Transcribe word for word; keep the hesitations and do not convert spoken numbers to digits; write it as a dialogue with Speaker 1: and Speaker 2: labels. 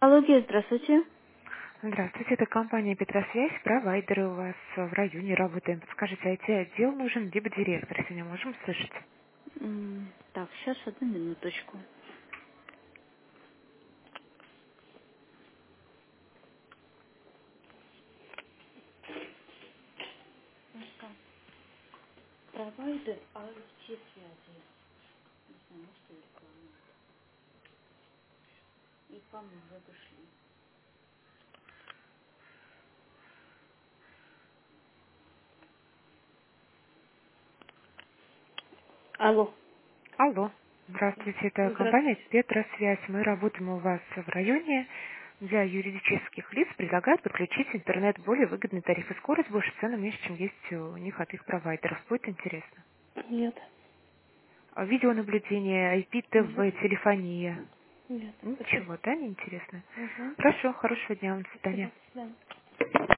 Speaker 1: Алло, здравствуйте.
Speaker 2: Здравствуйте, это компания Петросвязь, провайдеры у вас в районе работаем. Подскажите, ай ти-отдел нужен, либо директор, если не можем слышать?
Speaker 1: М, Так, сейчас одну минуточку. Провайдер ай ти-связи. Не знаю, может, и реклама. И вам уже вышли. Алло.
Speaker 2: Алло, здравствуйте, это компания
Speaker 1: Здравствуйте.
Speaker 2: Петросвязь. Мы работаем у вас в районе. Для юридических лиц предлагают подключить интернет, более выгодный тариф и скорость, больше цены меньше, чем есть у них от их провайдеров. Будет интересно.
Speaker 1: Нет,
Speaker 2: А Видеонаблюдение, ай пи, ти
Speaker 1: нет,
Speaker 2: ви, телефония.
Speaker 1: нет. Спасибо.
Speaker 2: Ничего, да, не интересно?
Speaker 1: Угу.
Speaker 2: Хорошо, хорошего дня вам, до свидания.
Speaker 1: Спасибо. До свидания.